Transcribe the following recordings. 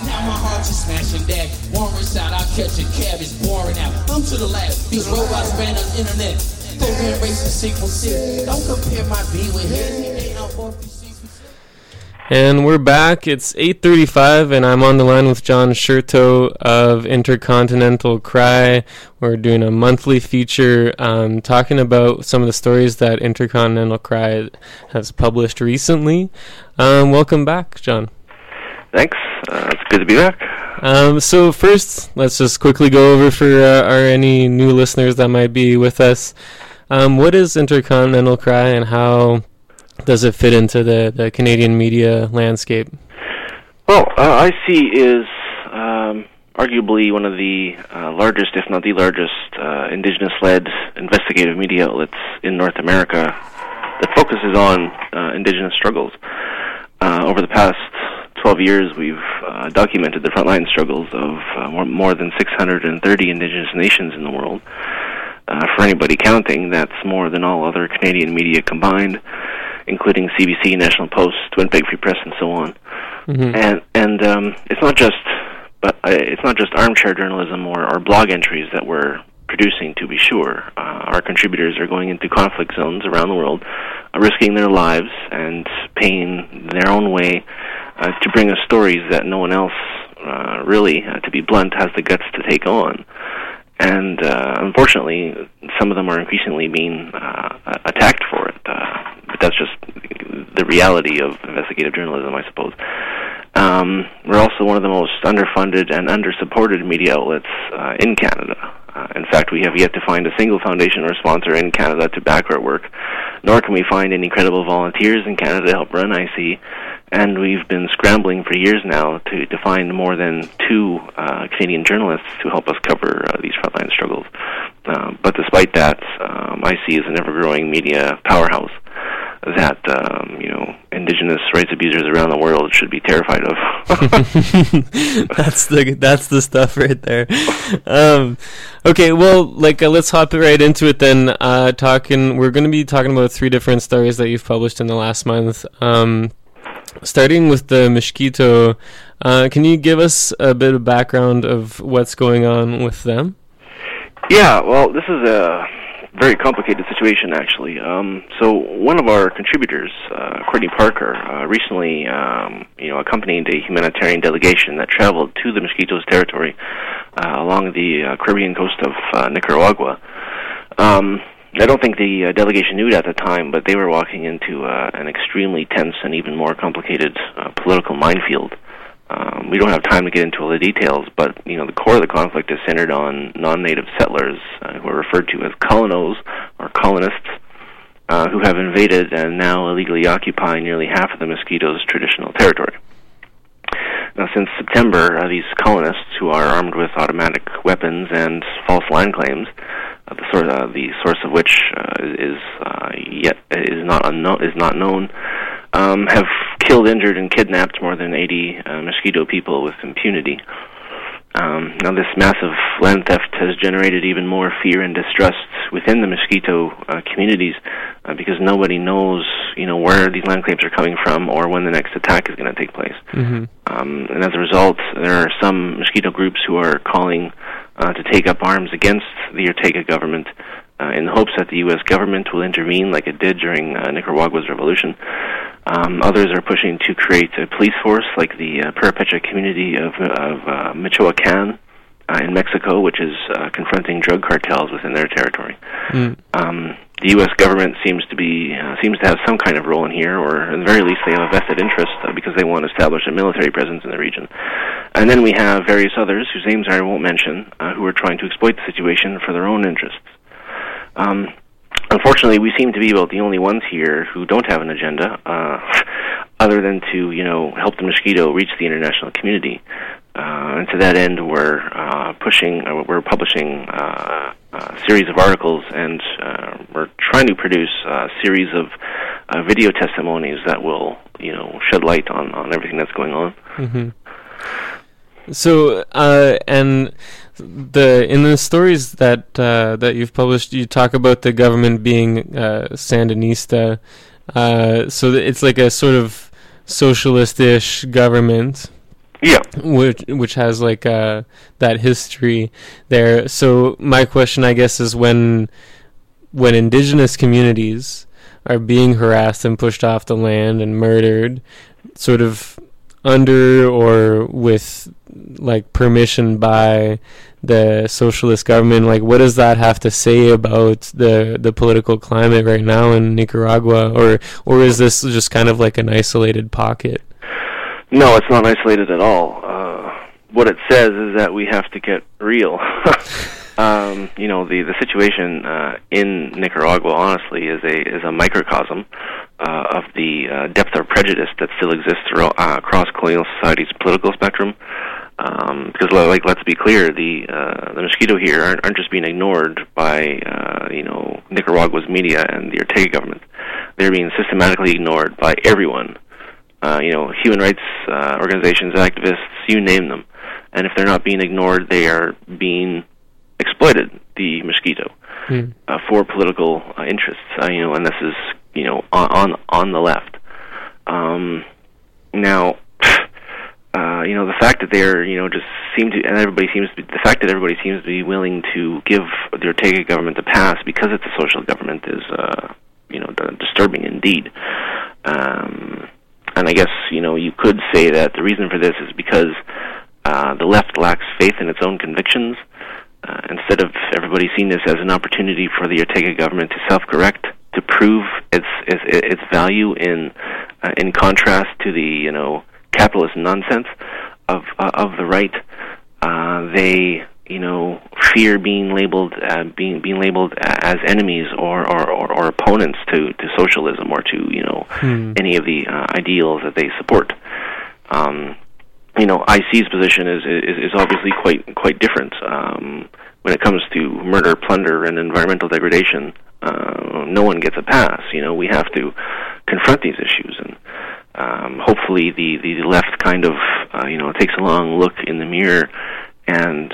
Now my heart just smashing that. Warrants out, I'll catch a cab, it's boring out. I'm to the lab, these robots ran on internet. Program racing sequences. Don't compare my beat with his. And we're back. It's 8:35, and I'm on the line with John Sherto of Intercontinental Cry. We're doing a monthly feature talking about some of the stories that Intercontinental Cry has published recently. Welcome back, John. Thanks. It's good to be back. So first, let's just quickly go over for any new listeners that might be with us. What is Intercontinental Cry, and how does it fit into the Canadian media landscape? Well, IC is arguably one of the largest, if not the largest, Indigenous-led investigative media outlets in North America that focuses on Indigenous struggles. Over the past 12 years, we've documented the frontline struggles of more than 630 Indigenous nations in the world. For anybody counting, that's more than all other Canadian media combined, including CBC, National Post, Winnipeg Free Press, and so on. Mm-hmm. And it's not just armchair journalism or blog entries that we're producing. To be sure, our contributors are going into conflict zones around the world, risking their lives and paying their own way to bring us stories that no one else really, to be blunt, has the guts to take on. And unfortunately, some of them are increasingly being attacked for it. But that's just the reality of investigative journalism, I suppose. We're also one of the most underfunded and undersupported media outlets in Canada. In fact, we have yet to find a single foundation or sponsor in Canada to back our work, nor can we find any credible volunteers in Canada to help run IC. And we've been scrambling for years now to find more than 2 Canadian journalists to help us cover these frontline struggles. But despite that, IC is an ever-growing media powerhouse that Indigenous rights abusers around the world should be terrified of. That's the stuff right there. Okay, well, let's hop right into it then. We're going to be talking about 3 different stories that you've published in the last month. Starting with the Miskito, can you give us a bit of background of what's going on with them? Yeah, well, this is a very complicated situation, actually. So one of our contributors, Courtney Parker, recently accompanied a humanitarian delegation that traveled to the Miskitos territory along the Caribbean coast of Nicaragua. I don't think the delegation knew it at the time, but they were walking into an extremely tense and even more complicated political minefield. We don't have time to get into all the details, but the core of the conflict is centered on non-native settlers who are referred to as colonos or colonists, who have invaded and now illegally occupy nearly half of the Miskitos' traditional territory. Now, since September, these colonists, who are armed with automatic weapons and false land claims, the source of which is not known, have killed, injured, and kidnapped more than 80 Miskito people with impunity. Now, this massive land theft has generated even more fear and distrust within the Miskito communities because nobody knows, where these land claims are coming from or when the next attack is going to take place. Mm-hmm. And as a result, there are some Miskito groups who are calling to take up arms against the Ortega government in the hopes that the U.S. government will intervene like it did during Nicaragua's revolution. Others are pushing to create a police force like the Purepecha community of Michoacan in Mexico, which is confronting drug cartels within their territory. The U.S. government seems to have some kind of role in here, or at the very least they have a vested interest because they want to establish a military presence in the region. And then we have various others, whose names I won't mention, who are trying to exploit the situation for their own interests. Unfortunately, we seem to be about the only ones here who don't have an agenda, other than to, help the Miskito reach the international community. And to that end, we're publishing a series of articles, and we're trying to produce a series of video testimonies that will, shed light on everything that's going on. Mm-hmm. So, and in the stories that you've published, you talk about the government being Sandinista. So it's like a sort of socialist-ish government. Yeah. which has like that history there. So my question, I guess, is when indigenous communities are being harassed and pushed off the land and murdered, sort of under or with like permission by the socialist government, like what does that have to say about the political climate right now in Nicaragua, or is this just kind of like an isolated pocket? No, it's not isolated at all. What it says is that we have to get real. The situation in Nicaragua, honestly, is a microcosm of the depth of prejudice that still exists across colonial society's political spectrum. Because, let's be clear, the Mosquito here aren't just being ignored by Nicaragua's media and the Ortega government. They're being systematically ignored by everyone. Human rights organizations, activists, you name them. And if they're not being ignored, they are being exploited, the Mosquito, for political interests. And this is, on the left. Now, the fact that they're, just seem to, and the fact that everybody seems to be willing to give the Ortega government a pass because it's a social government is, disturbing indeed. And I guess, you could say that the reason for this is because the left lacks faith in its own convictions. Instead of everybody seeing this as an opportunity for the Ortega government to self-correct, to prove its value in contrast to the capitalist nonsense of the right, they fear being labeled as enemies or opponents to socialism or to any of the ideals that they support. IC's position is obviously quite different. When it comes to murder, plunder, and environmental degradation, no one gets a pass. We have to confront these issues, and hopefully the left kind of takes a long look in the mirror and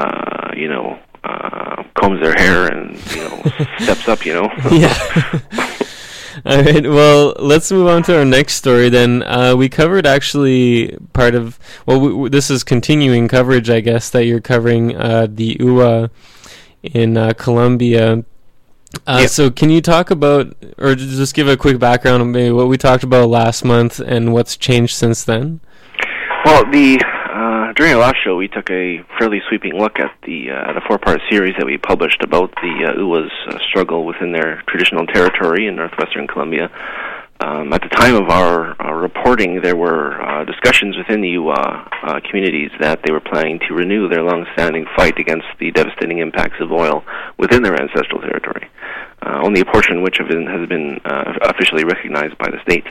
combs their hair and steps up. Yeah. All right, well, let's move on to our next story then. We covered actually part of, this is continuing coverage, I guess, that you're covering the UA in Colombia. So can you talk about, or just give a quick background on maybe what we talked about last month and what's changed since then? Well, during our last show, we took a fairly sweeping look at the 4-part series that we published about the UA's struggle within their traditional territory in northwestern Colombia. At the time of our reporting, there were discussions within the UA communities that they were planning to renew their long-standing fight against the devastating impacts of oil within their ancestral territory, only a portion which has been officially recognized by the state.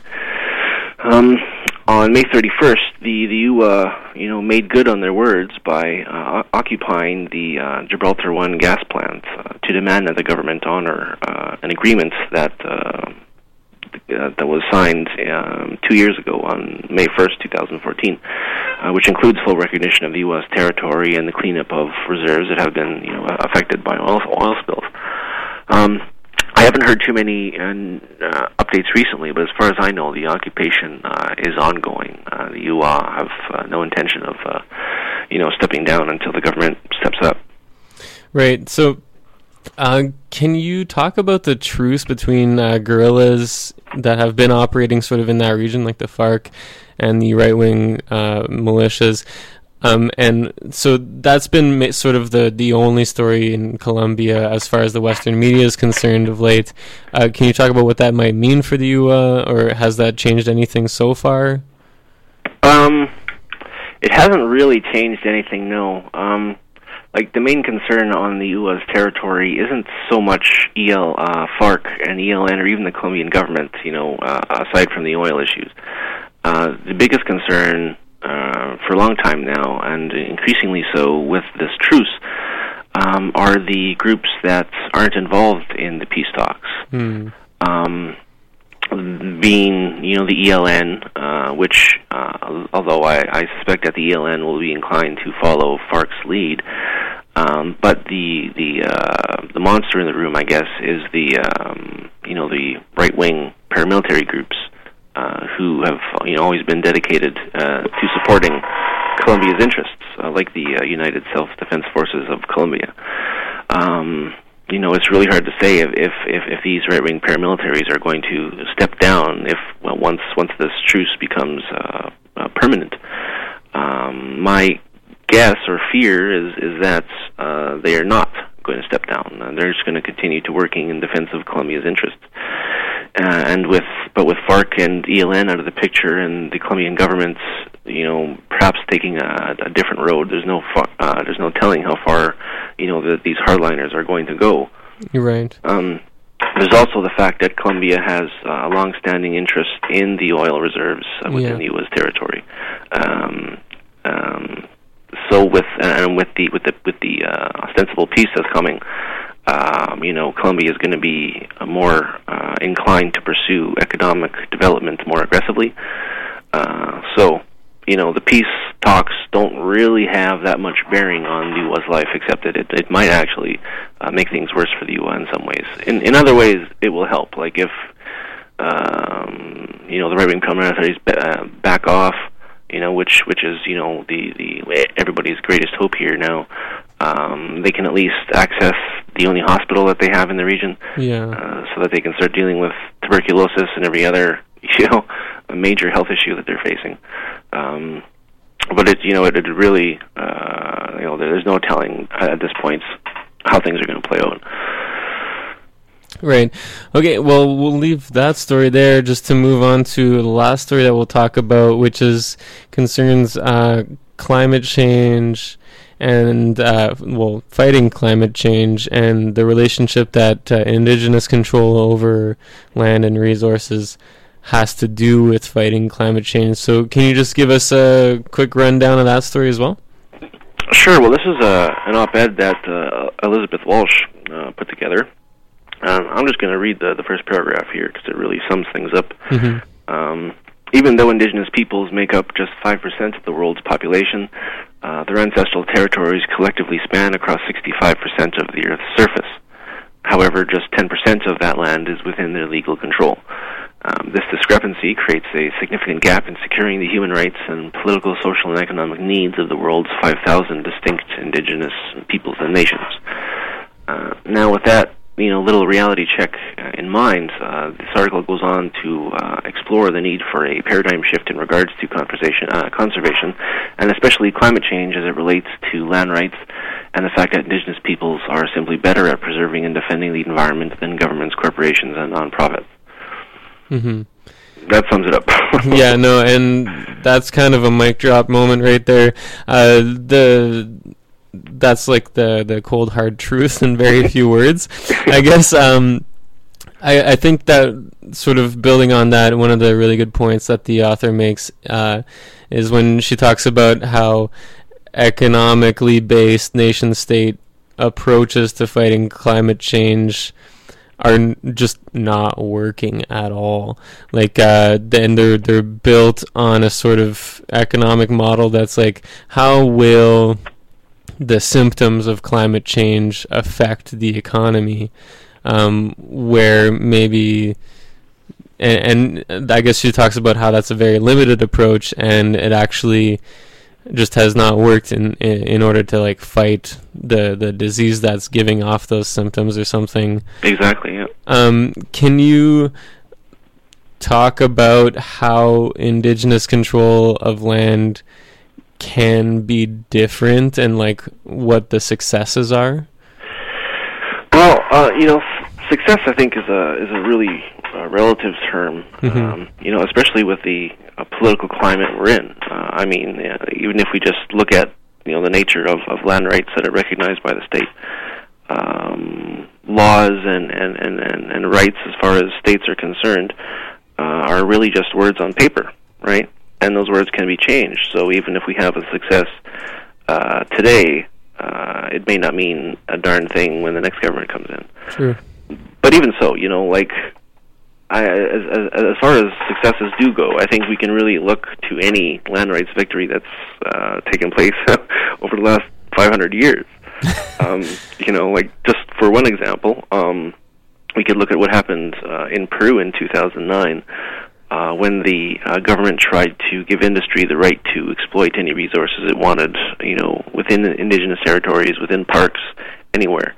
On May 31st, the UA, made good on their words by occupying the Gibraltar 1 gas plant to demand that the government honor an agreement that was signed 2 years ago on May 1st, 2014, which includes full recognition of the U.S. territory and the cleanup of reserves that have been, affected by oil spills. I haven't heard too many updates recently, but as far as I know, the occupation is ongoing. The UA have no intention of, stepping down until the government steps up. Right. So, can you talk about the truce between guerrillas that have been operating sort of in that region, like the FARC and the right-wing militias? And so that's been sort of the only story in Colombia as far as the Western media is concerned of late. Can you talk about what that might mean for the UA, or has that changed anything so far? It hasn't really changed anything, no. The main concern on the UA's territory isn't so much FARC and ELN or even the Colombian government, aside from the oil issues. The biggest concern for a long time now, and increasingly so with this truce, are the groups that aren't involved in the peace talks. Being, the ELN, which, although I suspect that the ELN will be inclined to follow FARC's lead, but the monster in the room, I guess, is the right-wing paramilitary groups who have always been dedicated to supporting Colombia's interests, like the United Self-Defense Forces of Colombia. It's really hard to say if these right-wing paramilitaries are going to step down once this truce becomes permanent. My guess or fear is that they are not going to step down. They're just going to continue to working in defense of Colombia's interests. But with FARC and ELN out of the picture, and the Colombian government, perhaps taking a different road. There's no telling how far, these hardliners are going to go. You're right. There's also the fact that Colombia has a long-standing interest in the oil reserves within the U.S. territory. So with the ostensible peace that's coming, Colombia is going to be more inclined to pursue economic development more aggressively. The peace talks don't really have that much bearing on the UA's life, except that it might actually make things worse for the UA in some ways. In other ways, it will help. Like if the right-wing paramilitaries back off, which is the everybody's greatest hope here now. They can at least access the only hospital that they have in the region, so that they can start dealing with tuberculosis and every other a major health issue that they're facing. But it really there's no telling at this point how things are going to play out. Right. Okay, well, we'll leave that story there just to move on to the last story that we'll talk about, which concerns climate change and, fighting climate change and the relationship that indigenous control over land and resources has to do with fighting climate change. So can you just give us a quick rundown of that story as well? Sure. Well, this is an op-ed that Elizabeth Walsh put together. I'm just going to read the first paragraph here because it really sums things up. Mm-hmm. Even though indigenous peoples make up just 5% of the world's population, their ancestral territories collectively span across 65% of the Earth's surface. However, just 10% of that land is within their legal control. This discrepancy creates a significant gap in securing the human rights and political, social, and economic needs of the world's 5,000 distinct indigenous peoples and nations. Now, with that little reality check in mind, this article goes on to explore the need for a paradigm shift in regards to conservation, and especially climate change as it relates to land rights, and the fact that indigenous peoples are simply better at preserving and defending the environment than governments, corporations, and nonprofits. Mm-hmm. That sums it up. Yeah, no, and that's kind of a mic drop moment right there. That's like the cold hard truth in very few words. I guess I think that sort of building on that, one of the really good points that the author makes is when she talks about how economically based nation-state approaches to fighting climate change are just not working at all. Like, then they're built on a sort of economic model that's like, how will the symptoms of climate change affect the economy? Where maybe, and I guess she talks about how that's a very limited approach, and it actually just has not worked in order to like fight the disease that's giving off those symptoms or something. Exactly. Yeah. Can you talk about how indigenous control of land can be different and like what the successes are? Well, success I think is a really relative term. Mm-hmm. Especially with the political climate we're in. Even if we just look at the nature of land rights that are recognized by the state, laws and rights as far as states are concerned are really just words on paper, right? And those words can be changed. So even if we have a success today, it may not mean a darn thing when the next government comes in. True. But even so, as far as successes do go, I think we can really look to any land rights victory that's taken place over the last 500 years. Just for one example, we could look at what happened in Peru in 2009. when the government tried to give industry the right to exploit any resources it wanted, within indigenous territories, within parks, anywhere,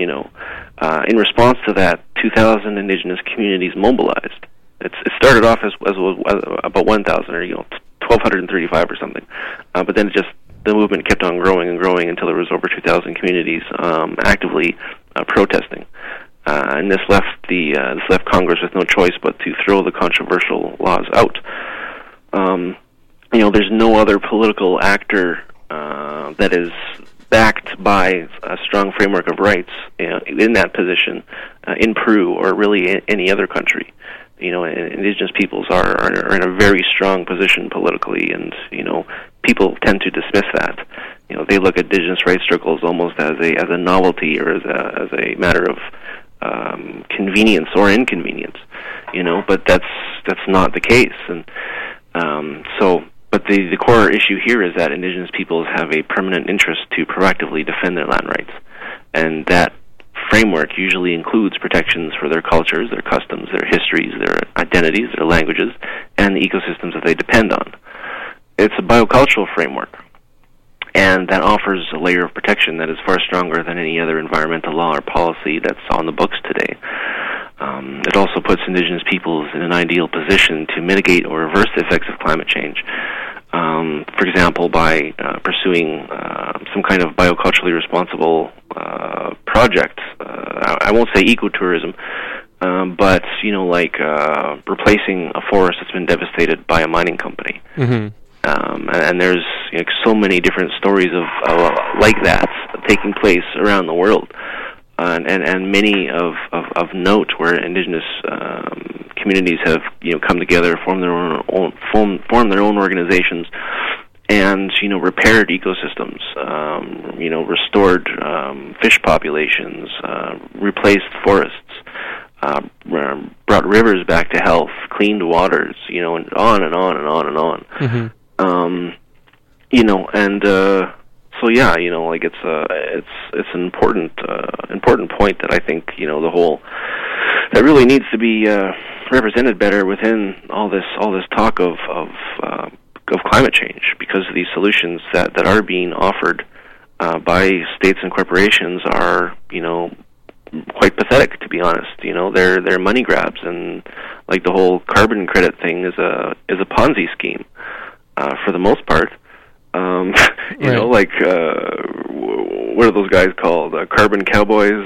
in response to that, 2,000 indigenous communities mobilized. It started off as about 1,000 or 1,235 or something, but then the movement kept on growing and growing until there was over 2,000 communities actively protesting. And this left Congress with no choice but to throw the controversial laws out. There's no other political actor that is backed by a strong framework of rights in that position in Peru or really any other country. Indigenous peoples are in a very strong position politically, and people tend to dismiss that. They look at indigenous rights circles almost as a novelty or as a matter of convenience or inconvenience, but that's not the case. And but the core issue here is that indigenous peoples have a permanent interest to proactively defend their land rights, and that framework usually includes protections for their cultures, their customs, their histories, their identities, their languages, and the ecosystems that they depend on. It's a biocultural framework, and that offers a layer of protection that is far stronger than any other environmental law or policy that's on the books today. It also puts indigenous peoples in an ideal position to mitigate or reverse the effects of climate change. For example, by pursuing some kind of bioculturally responsible project. I won't say ecotourism, but like replacing a forest that's been devastated by a mining company. Mm-hmm. And there's so many different stories of like that taking place around the world, and many of note where indigenous communities have come together, formed their own organizations, and repaired ecosystems, restored fish populations, replaced forests, brought rivers back to health, cleaned waters, and on and on and on and on. Mm-hmm. So yeah, like it's an important point that I think the whole that really needs to be represented better within all this talk of climate change, because these solutions that are being offered by states and corporations are quite pathetic, to be honest. They're money grabs, and like the whole carbon credit thing is a Ponzi scheme for the most part. Right. What are those guys called? Carbon cowboys.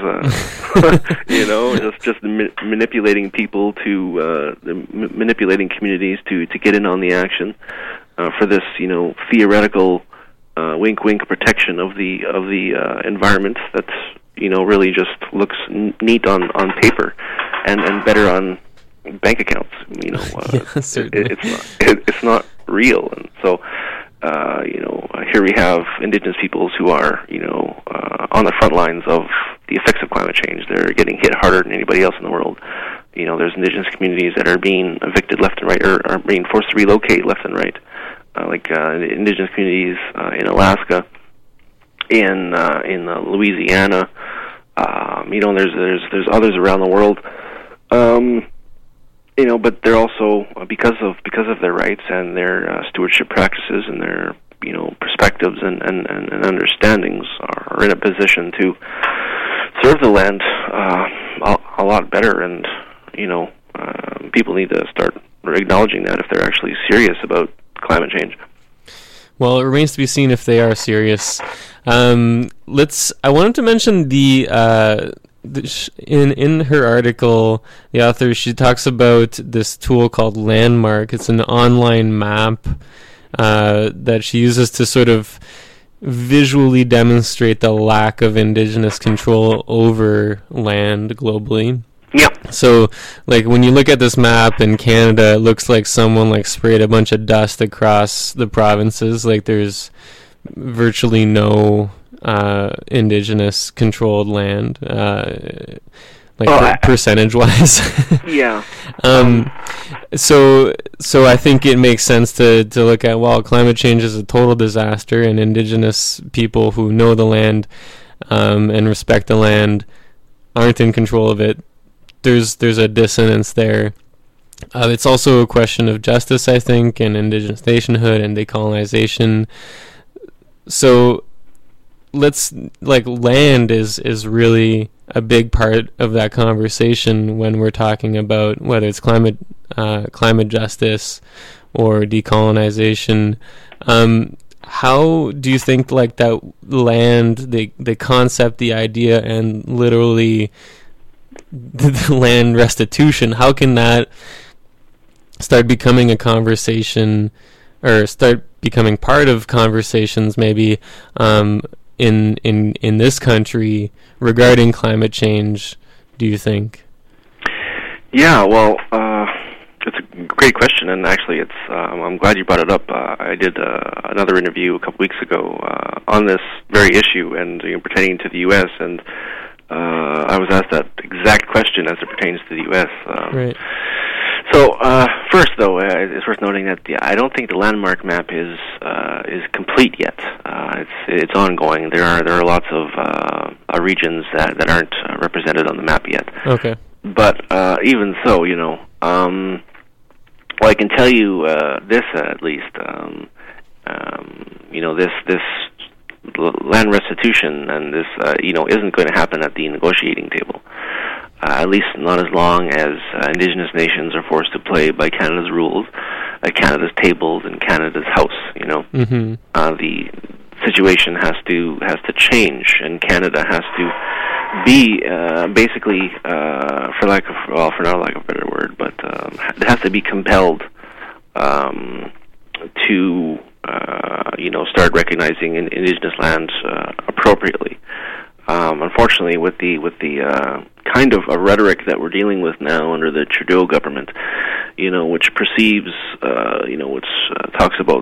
Just manipulating people to manipulating communities to get in on the action for this theoretical wink wink protection of the environment that's really just looks neat on paper and better on bank accounts. It's not real, and so here we have indigenous peoples who are on the front lines of the effects of climate change. They're getting hit harder than anybody else in the world. There's indigenous communities that are being evicted left and right, or are being forced to relocate left and right, indigenous communities in Alaska, in Louisiana. There's others around the world. But they're also because of their rights and their stewardship practices and their perspectives and understandings are in a position to serve the land a lot better, and people need to start acknowledging that if they're actually serious about climate change. Well, it remains to be seen if they are serious. I wanted to mention in her article, the author, she talks about this tool called Landmark. It's an online map that she uses to sort of visually demonstrate the lack of indigenous control over land globally. Yeah. So, when you look at this map in Canada, it looks like someone sprayed a bunch of dust across the provinces. There's virtually no indigenous controlled land, percentage wise. Yeah. So I think it makes sense to look at, climate change is a total disaster, and indigenous people who know the land and respect the land aren't in control of it. There's a dissonance there. It's also a question of justice, I think, and indigenous nationhood and decolonization. So land is really a big part of that conversation when we're talking about whether it's climate justice or decolonization. How do you think that land, the concept, the idea, and literally the land restitution, how can that start becoming a conversation, or start becoming part of conversations maybe in this country regarding climate change, do you think? Yeah, well, it's a great question, and actually I'm glad you brought it up. I did another interview a couple weeks ago on this very issue and pertaining to the U.S., and I was asked that exact question as it pertains to the U.S. Right. So first, though, it's worth noting that I don't think the landmark map is complete yet. It's ongoing. There are lots of regions that aren't represented on the map yet. Okay. But even so, well, I can tell you this at least. This land restitution and this isn't going to happen at the negotiating table. At least not as long as Indigenous nations are forced to play by Canada's rules, at Canada's tables, in Canada's house. Mm-hmm. The situation has to change, and Canada has to be basically, for not lack of a better word, but it has to be compelled to start recognizing Indigenous lands appropriately. Unfortunately, with the kind of a rhetoric that we're dealing with now under the Trudeau government, which perceives, which talks about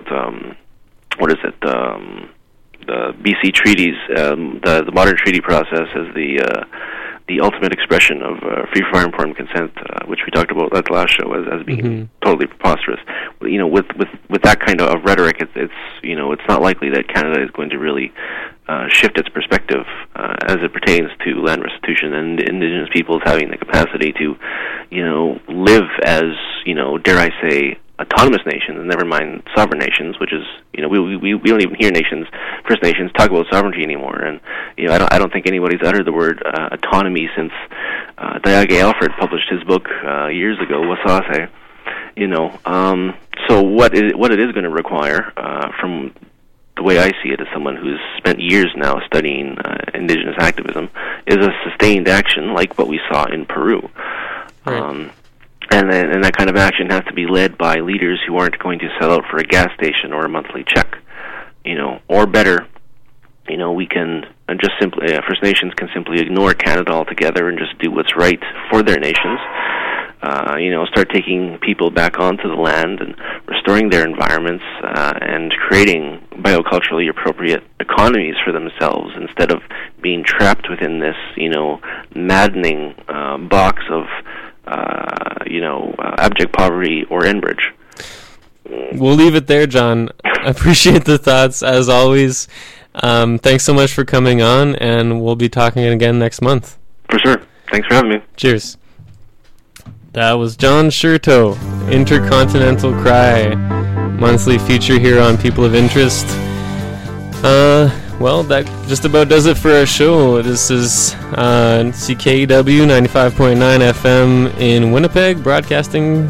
the BC treaties, the modern treaty process as the ultimate expression of free, fair, informed consent, which we talked about at the last show as being totally preposterous. With that kind of rhetoric, it's not likely that Canada is going to really shift its perspective as it pertains to land restitution and Indigenous peoples having the capacity to, live as, dare I say, autonomous nations, and never mind sovereign nations, which is, we don't even hear First Nations talk about sovereignty anymore, and I don't think anybody's uttered the word autonomy since Diage Alfred published his book years ago, Wasase. So what it is going to require, from the way I see it as someone who's spent years now studying Indigenous activism, is a sustained action like what we saw in Peru. Right. And that kind of action has to be led by leaders who aren't going to sell out for a gas station or a monthly check, or better, we can just simply, First Nations can simply ignore Canada altogether and just do what's right for their nations. Start taking people back onto the land and restoring their environments and creating bioculturally appropriate economies for themselves instead of being trapped within this, maddening box of abject poverty or Enbridge. We'll leave it there, John. I appreciate the thoughts, as always. Thanks so much for coming on, and we'll be talking again next month. For sure. Thanks for having me. Cheers. That was John Sherto, Intercontinental Cry, monthly feature here on People of Interest. Well, that just about does it for our show. This is CKW 95.9 FM in Winnipeg, broadcasting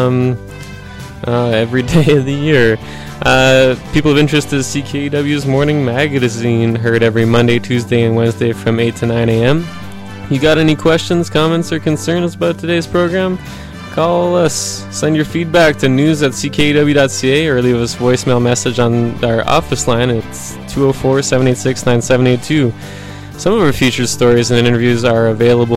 every day of the year. People of Interest is CKW's morning magazine, heard every Monday, Tuesday, and Wednesday from 8 to 9 a.m. You got any questions, comments, or concerns about today's program? Call us. Send your feedback to news@ckw.ca or leave us a voicemail message on our office line. It's 204-786-9782. Some of our featured stories and interviews are available